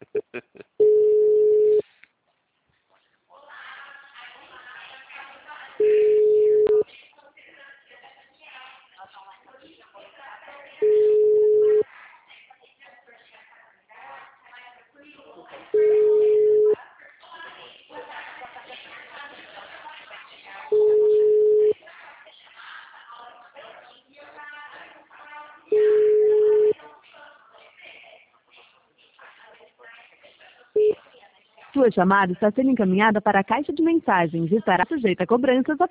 Sua chamada está sendo encaminhada para a caixa de mensagens e estará sujeita a cobranças